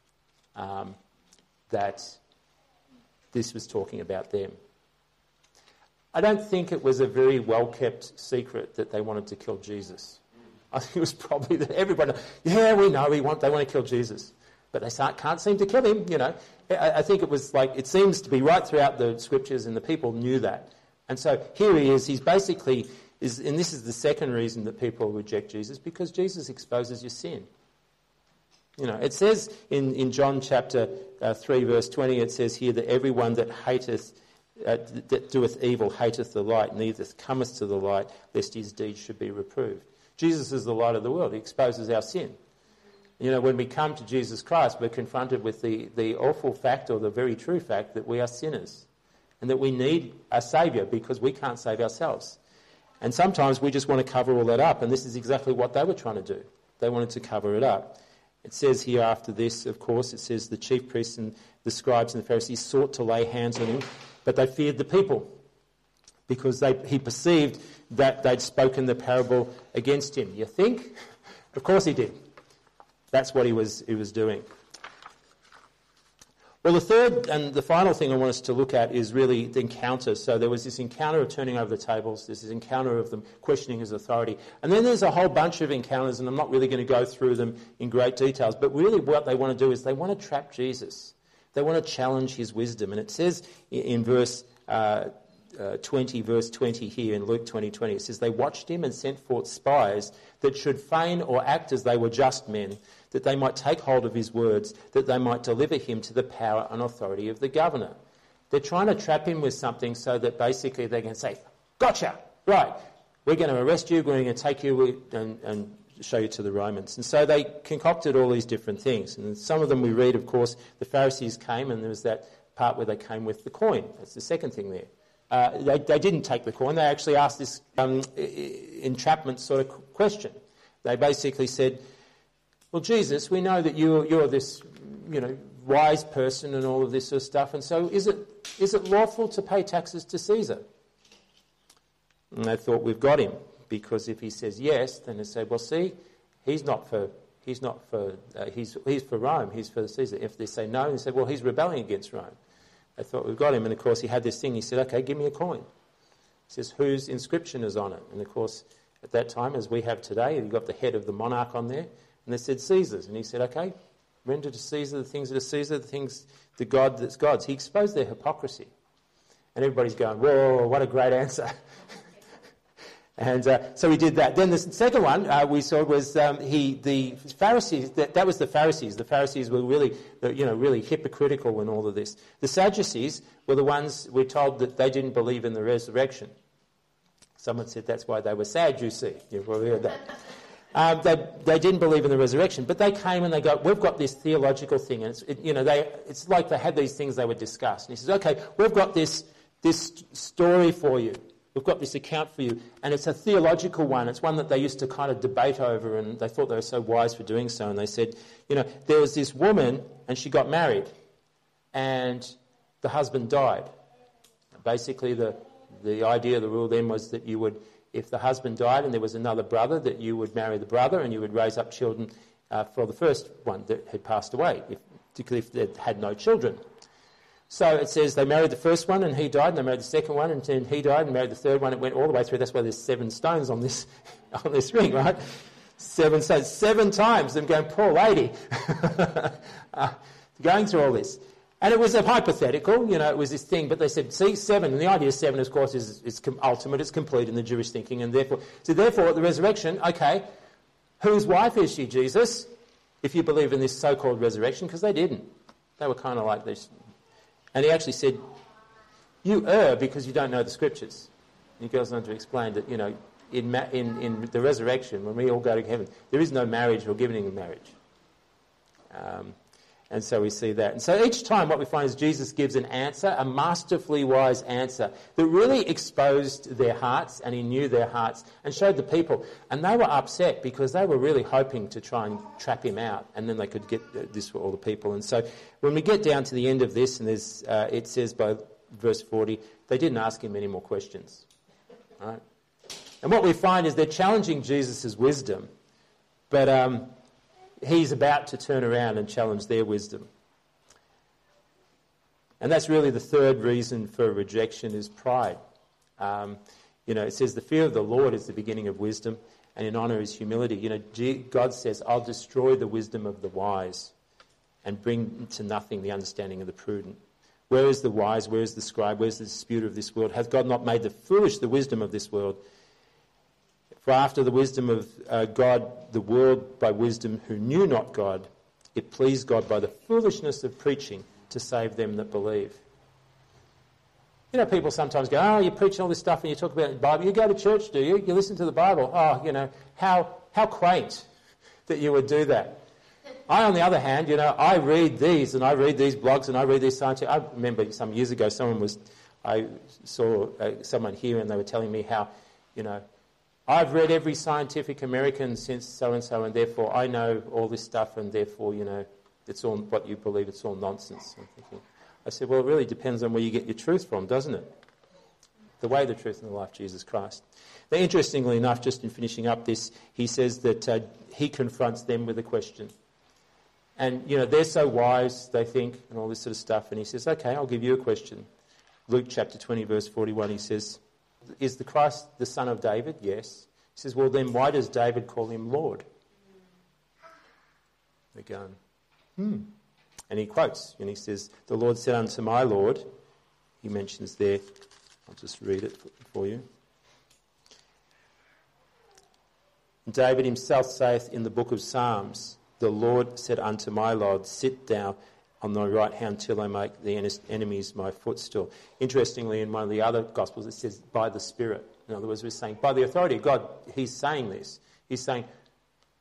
that this was talking about them. I don't think it was a very well-kept secret that they wanted to kill Jesus. I think it was probably that everybody, we know they want to kill Jesus. But they can't seem to kill him, I think it was it seems to be right throughout the scriptures and the people knew that. And so here he is, and this is the second reason that people reject Jesus, because Jesus exposes your sin. It says in John chapter 3 verse 20, it says here that everyone that that doeth evil hateth the light, neither cometh to the light, lest his deeds should be reproved. Jesus is the light of the world. He exposes our sin. When we come to Jesus Christ, we're confronted with the awful fact, or the very true fact, that we are sinners and that we need a saviour because we can't save ourselves. And sometimes we just want to cover all that up, and this is exactly what they were trying to do. They wanted to cover it up. It says here after this, of course, it says the chief priests and the scribes and the Pharisees sought to lay hands on him, but they feared the people because he perceived that they'd spoken the parable against him. You think? Of course he did. That's what he was doing. Well, the third and the final thing I want us to look at is really the encounter. So there was this encounter of turning over the tables. There's this encounter of them questioning his authority. And then there's a whole bunch of encounters, and I'm not really going to go through them in great details. But really what they want to do is they want to trap Jesus. They want to challenge his wisdom. And it says in verse 20 here in Luke 20:20, it says, they watched him and sent forth spies that should feign or act as they were just men, that they might take hold of his words, that they might deliver him to the power and authority of the governor. They're trying to trap him with something so that basically they can say, gotcha, right, we're going to arrest you, we're going to take you and show you to the Romans. And so they concocted all these different things. And some of them we read, of course, the Pharisees came, and there was that part where they came with the coin. That's the second thing there. They didn't take the coin. They actually asked this entrapment sort of question. They basically said, well, Jesus, we know that you're this, wise person and all of this sort of stuff, and so is it lawful to pay taxes to Caesar? And they thought, we've got him, because if he says yes, then they say, well, see, he's for Rome, he's for Caesar. If they say no, they say, well, he's rebelling against Rome. They thought, we've got him, and of course he had this thing. He said, okay, give me a coin. He says, whose inscription is on it? And of course, at that time, as we have today, you've got the head of the monarch on there, and they said Caesar's. And he said, okay, render to Caesar the things that are Caesar, the things to God that's God's. He exposed their hypocrisy. And everybody's going, whoa, what a great answer. And so he did that. Then the second one we saw was the Pharisees. That was the Pharisees. The Pharisees were really hypocritical in all of this. The Sadducees were the ones we're told that they didn't believe in the resurrection. Someone said that's why they were sad, you see. You've probably heard that. They didn't believe in the resurrection, but they came and they go, we've got this theological thing, and it's like they had these things they would discuss. And he says, okay, we've got this story for you. We've got this account for you, and it's a theological one. It's one that they used to kind of debate over, and they thought they were so wise for doing so. And they said, there was this woman, and she got married, and the husband died. Basically, the idea, the rule then was that you would, if the husband died and there was another brother, that you would marry the brother and you would raise up children for the first one that had passed away, particularly if they had no children. So it says they married the first one and he died, and they married the second one and then he died, and married the third one. It went all the way through. That's why there's 7 stones on this ring, right? 7 stones. 7 times them going, poor lady, going through all this. And it was a hypothetical, it was this thing, but they said, see, 7, and the idea of 7, of course, is ultimate, it's complete in the Jewish thinking, and therefore at the resurrection, okay, whose wife is she, Jesus, if you believe in this so-called resurrection? Because they didn't. They were kind of like this. And he actually said, you err because you don't know the Scriptures. And he goes on to explain that, in the resurrection, when we all go to heaven, there is no marriage or giving in marriage. And so we see that. And so each time what we find is Jesus gives an answer, a masterfully wise answer, that really exposed their hearts, and he knew their hearts, and showed the people. And they were upset because they were really hoping to try and trap him out, and then they could get this for all the people. And so when we get down to the end of this, and it says by verse 40, they didn't ask him any more questions. Right? And what we find is they're challenging Jesus' wisdom, but he's about to turn around and challenge their wisdom. And that's really the third reason for rejection, is pride. It says the fear of the Lord is the beginning of wisdom, and in honour is humility. God says, I'll destroy the wisdom of the wise and bring to nothing the understanding of the prudent. Where is the wise? Where is the scribe? Where is the disputer of this world? Hath God not made the foolish the wisdom of this world? For after the wisdom of God, the world by wisdom who knew not God, it pleased God by the foolishness of preaching to save them that believe. People sometimes go, oh, you preach all this stuff and you talk about the Bible. You go to church, do you? You listen to the Bible. Oh, how quaint that you would do that. I, on the other hand, I read these, and I read these blogs, and I read these scientific... I remember some years ago I saw someone here, and they were telling me how, I've read every Scientific American since so-and-so, and therefore I know all this stuff, and therefore, it's all what you believe, it's all nonsense. I said, well, it really depends on where you get your truth from, doesn't it? The way, the truth, and the life, Jesus Christ. Now, interestingly enough, just in finishing up this, he says that he confronts them with a question. And, they're so wise, they think, and all this sort of stuff, and he says, okay, I'll give you a question. Luke chapter 20, verse 41, he says, is the Christ the son of David? Yes. He says, well, then why does David call him Lord? They're going, And he quotes, and he says, the Lord said unto my Lord, he mentions there, I'll just read it for you. David himself saith in the book of Psalms, the Lord said unto my Lord, sit thou on thy right hand till I make the enemies my footstool. Interestingly, in one of the other Gospels, it says, by the Spirit. In other words, we're saying, by the authority of God, he's saying this. He's saying,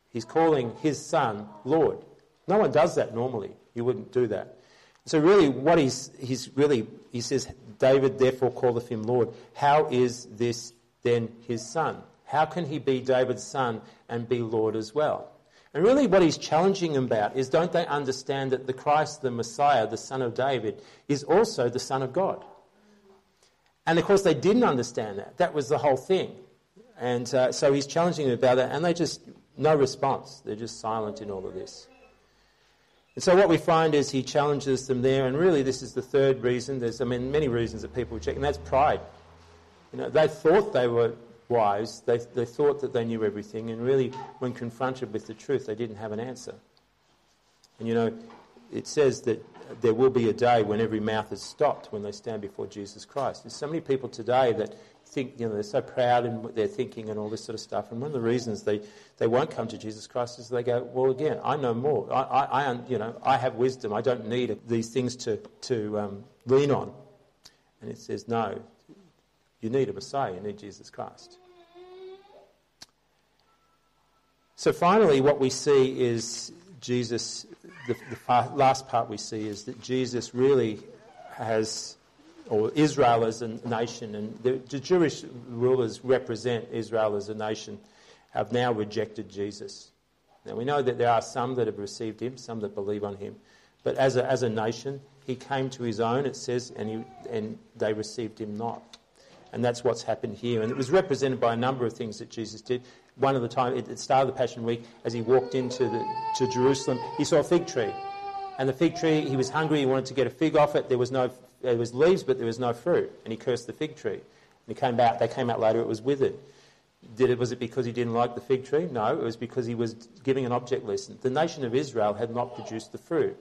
He's calling his son Lord. No one does that normally. You wouldn't do that. So really what he says, David therefore calleth him Lord. How is this then his son? How can he be David's son and be Lord as well? And really what he's challenging them about is, don't they understand that the Christ, the Messiah, the son of David, is also the son of God? And of course they didn't understand that. That was the whole thing. And so he's challenging them about that, and they just, no response. They're just silent in all of this. And so what we find is he challenges them there, and really this is the third reason. There's, many reasons that people reject, and that's pride. They thought they were wise. They thought that they knew everything, and really when confronted with the truth, they didn't have an answer. And it says that there will be a day when every mouth is stopped when they stand before Jesus Christ. There's so many people today that think, they're so proud in what they're thinking and all this sort of stuff. And one of the reasons they won't come to Jesus Christ is they go, well, again, I know more. I have wisdom. I don't need these things to lean on. And it says, no, you need a Messiah. You need Jesus Christ. So finally, what we see is Jesus, the last part we see is that Jesus really has, or Israel as a nation, and the Jewish rulers represent Israel as a nation, have now rejected Jesus. Now we know that there are some that have received him, some that believe on him, but as a nation, he came to his own, it says, and they received him not. And that's what's happened here. And it was represented by a number of things that Jesus did. One of the time, at the start of the Passion Week, as he walked to Jerusalem, he saw a fig tree. And the fig tree, he was hungry, he wanted to get a fig off it. There was leaves, but there was no fruit. And he cursed the fig tree. And they came out later, it was withered. Was it because he didn't like the fig tree? No, it was because he was giving an object lesson. The nation of Israel had not produced the fruit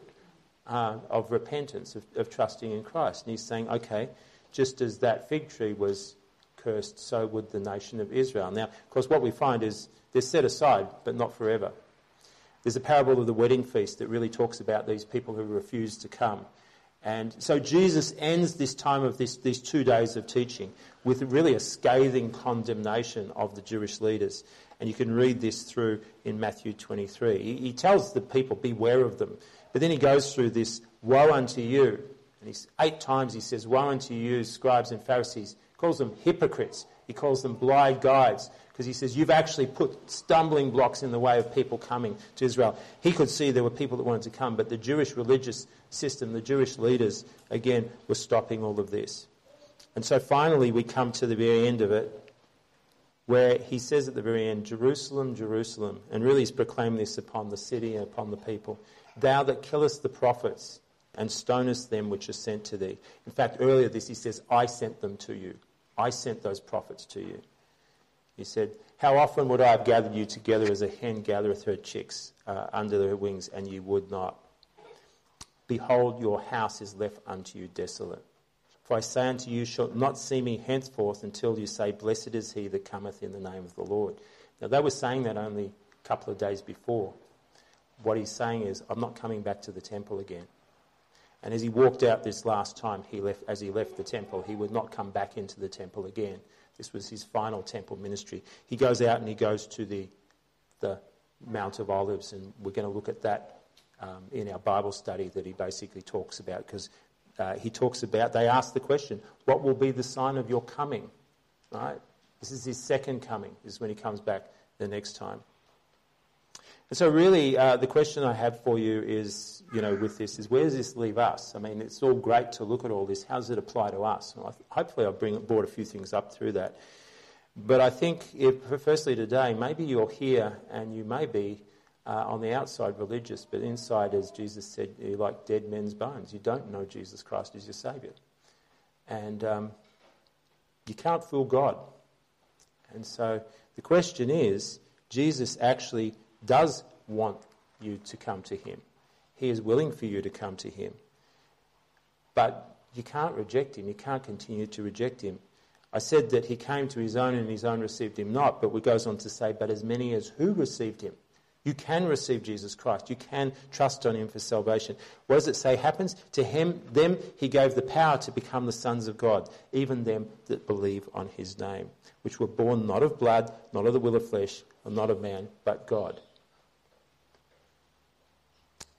of repentance, of trusting in Christ. And he's saying, okay, just as that fig tree was cursed, so would the nation of Israel. Now, of course, what we find is they're set aside, but not forever. There's a parable of the wedding feast that really talks about these people who refuse to come. And so Jesus ends this time of these 2 days of teaching with really a scathing condemnation of the Jewish leaders. And you can read this through in Matthew 23. He tells the people, beware of them. But then he goes through this, woe unto you. And 8 times he says, woe unto you, scribes and Pharisees. He calls them hypocrites. He calls them blind guides. Because he says, you've actually put stumbling blocks in the way of people coming to Israel. He could see there were people that wanted to come, but the Jewish religious system, the Jewish leaders, again, were stopping all of this. And so finally we come to the very end of it, where he says at the very end, Jerusalem, Jerusalem, and really he's proclaiming this upon the city and upon the people, thou that killest the prophets and stonest them which are sent to thee. In fact, earlier this he says, I sent them to you. I sent those prophets to you. He said, how often would I have gathered you together as a hen gathereth her chicks under her wings, and you would not? Behold, your house is left unto you desolate. For I say unto you, you shall not see me henceforth until you say, blessed is he that cometh in the name of the Lord. Now they were saying that only a couple of days before. What he's saying is, I'm not coming back to the temple again. And as he walked out this last time, as he left the temple, he would not come back into the temple again. This was his final temple ministry. He goes out and he goes to the Mount of Olives, and we're going to look at that in our Bible study that he basically talks about, because he talks about, they ask the question, what will be the sign of your coming? Right? This is his second coming, this is when he comes back the next time. And so really, the question I have for you is, with this, is where does this leave us? I mean, it's all great to look at all this. How does it apply to us? Well, hopefully I've brought a few things up through that. But I think, firstly today, maybe you're here and you may be on the outside religious, but inside, as Jesus said, you're like dead men's bones. You don't know Jesus Christ as your Saviour. And you can't fool God. And so the question is, Jesus actually does want you to come to him. He is willing for you to come to him. But you can't reject him. You can't continue to reject him. I said that he came to his own and his own received him not, but it goes on to say, but as many as who received him. You can receive Jesus Christ. You can trust on him for salvation. What does it say happens? To them he gave the power to become the sons of God, even them that believe on his name, which were born not of blood, not of the will of flesh, or not of man, but God.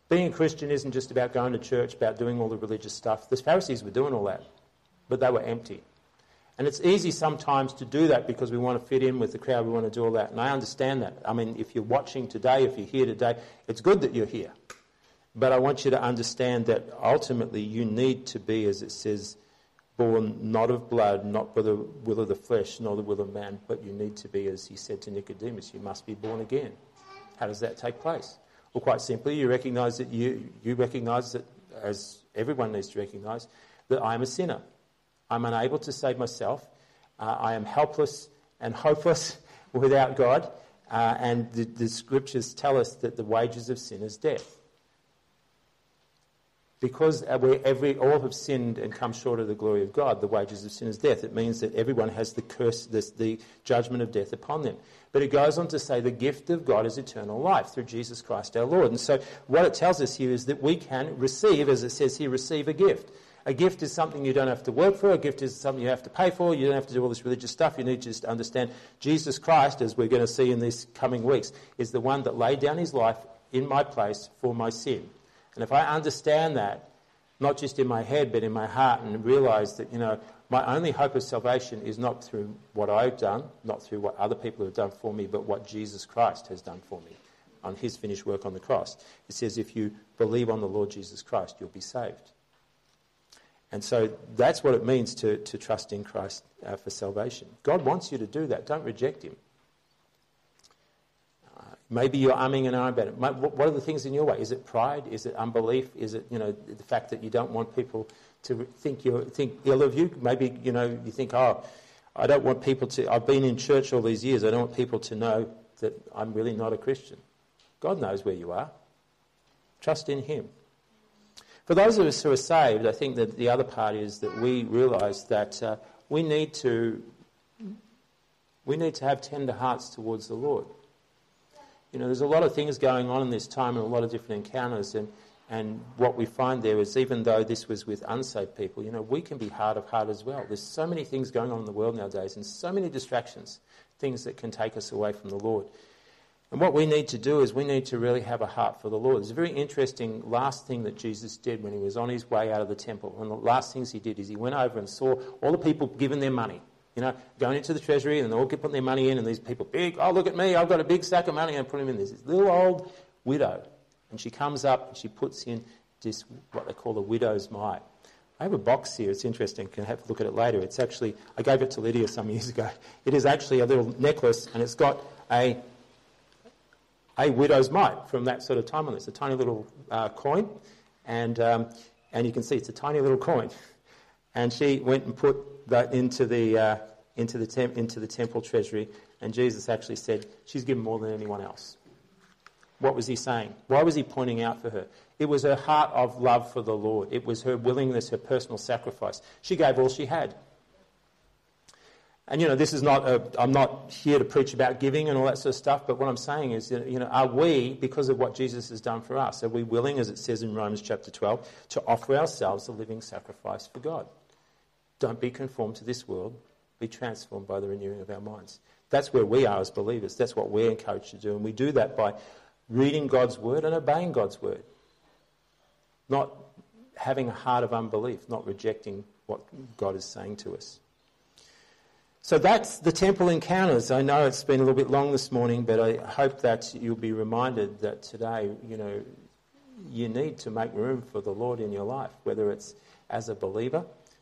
Being a Christian isn't just about going to church, about doing all the religious stuff. The Pharisees were doing all that, but they were empty. And it's easy sometimes to do that because we want to fit in with the crowd, we want to do all that. And I understand that. I mean, if you're watching today, if you're here today, it's good that you're here. But I want you to understand that ultimately you need to be, as it says, born not of blood, not by the will of the flesh, nor the will of man, but you need to be, as he said to Nicodemus, you must be born again. How does that take place? Well, quite simply, you recognise that you recognise that, as everyone needs to recognise, that I am a sinner. I'm unable to save myself. I am helpless and hopeless without God. And the scriptures tell us that the wages of sin is death. Because all have sinned and come short of the glory of God, the wages of sin is death. It means that everyone has the curse, the judgment of death upon them. But it goes on to say the gift of God is eternal life through Jesus Christ our Lord. And so what it tells us here is that we can receive, as it says here, receive a gift. A gift is something you don't have to work for. A gift is something you have to pay for. You don't have to do all this religious stuff. You need to just understand Jesus Christ, as we're going to see in these coming weeks, is the one that laid down his life in my place for my sin. And if I understand that, not just in my head but in my heart, and realise that, my only hope of salvation is not through what I've done, not through what other people have done for me, but what Jesus Christ has done for me on his finished work on the cross. It says if you believe on the Lord Jesus Christ, you'll be saved. And so that's what it means to trust in Christ for salvation. God wants you to do that. Don't reject him. Maybe you're umming and ahhing about it. What are the things in your way? Is it pride? Is it unbelief? Is it, the fact that you don't want people to think ill of you? Maybe, you think, I don't want people to... I've been in church all these years. I don't want people to know that I'm really not a Christian. God knows where you are. Trust in him. For those of us who are saved, I think that the other part is that we realise that we need to have tender hearts towards the Lord. There's a lot of things going on in this time and a lot of different encounters, and what we find there is, even though this was with unsaved people, we can be hard of heart as well. There's so many things going on in the world nowadays and so many distractions, things that can take us away from the Lord. And what we need to do is we need to really have a heart for the Lord. There's a very interesting last thing that Jesus did when he was on his way out of the temple. One of the last things he did is he went over and saw all the people giving their money. Going into the treasury, and they all keep putting their money in, and these people, look at me, I've got a big sack of money, and put them in. There's this little old widow, and she comes up and she puts in this, what they call a widow's mite. I have a box here, it's interesting, you can have a look at it later. It's actually, I gave it to Lydia some years ago. It is actually a little necklace, and it's got a widow's mite from that sort of time on it. It's a tiny little coin, and you can see it's a tiny little coin. And she went and put that into the temple treasury, and Jesus actually said she's given more than anyone else. What was he saying? Why was he pointing out for her? It was her heart of love for the Lord. It was her willingness, her personal sacrifice. She gave all she had. And this is I'm not here to preach about giving and all that sort of stuff, but what I'm saying is, are we, because of what Jesus has done for us, are we willing, as it says in Romans chapter 12, to offer ourselves a living sacrifice for God? Don't be conformed to this world. Be transformed by the renewing of our minds. That's where we are as believers. That's what we're encouraged to do. And we do that by reading God's word and obeying God's word. Not having a heart of unbelief, not rejecting what God is saying to us. So that's the temple encounters. I know it's been a little bit long this morning, but I hope that you'll be reminded that today, you need to make room for the Lord in your life, whether it's as a believer,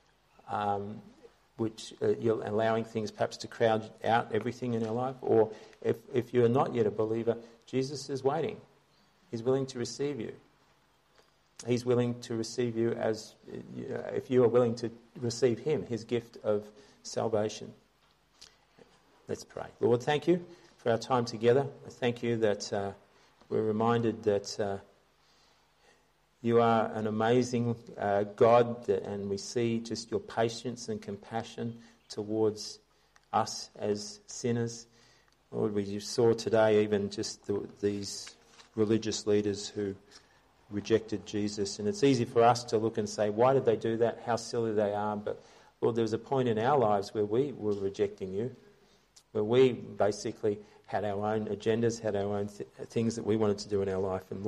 which you're allowing things perhaps to crowd out everything in your life, or if you're not yet a believer, Jesus is waiting. He's willing to receive you. He's willing to receive you as, if you are willing to receive him, his gift of salvation. Let's pray. Lord, thank you for our time together. I thank you that we're reminded that you are an amazing God, and we see just your patience and compassion towards us as sinners. Lord, we saw today even just these religious leaders who rejected Jesus. And it's easy for us to look and say, why did they do that? How silly they are. But Lord, there was a point in our lives where we were rejecting you, where we basically had our own agendas, had our own things that we wanted to do in our life. And Lord,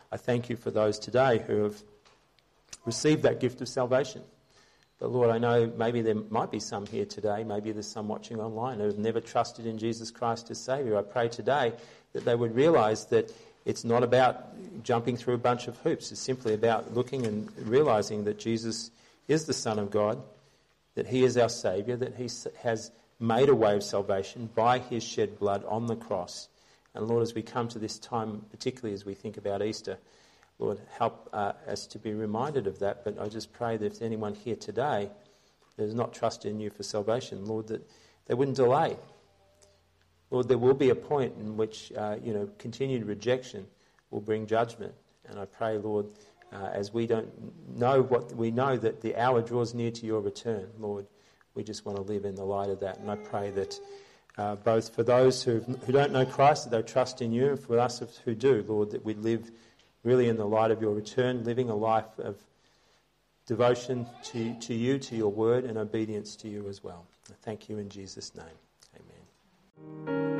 I thank you for those today who have received that gift of salvation. But Lord, I know maybe there might be some here today, maybe there's some watching online who have never trusted in Jesus Christ as Saviour. I pray today that they would realise that it's not about jumping through a bunch of hoops. It's simply about looking and realising that Jesus is the Son of God, that he is our Saviour, that he has made a way of salvation by his shed blood on the cross. And Lord, as we come to this time, particularly as we think about Easter, Lord, help us to be reminded of that. But I just pray that if anyone here today that has not trusted in you for salvation, Lord, that they wouldn't delay. Lord, there will be a point in which, continued rejection will bring judgment. And I pray, Lord, as we don't know what we know, that the hour draws near to your return, Lord, we just want to live in the light of that. And I pray that both for those who don't know Christ, that they trust in you, and for us who do, Lord, that we live really in the light of your return, living a life of devotion to you, to your word, and obedience to you as well. I thank you in Jesus' name. Amen.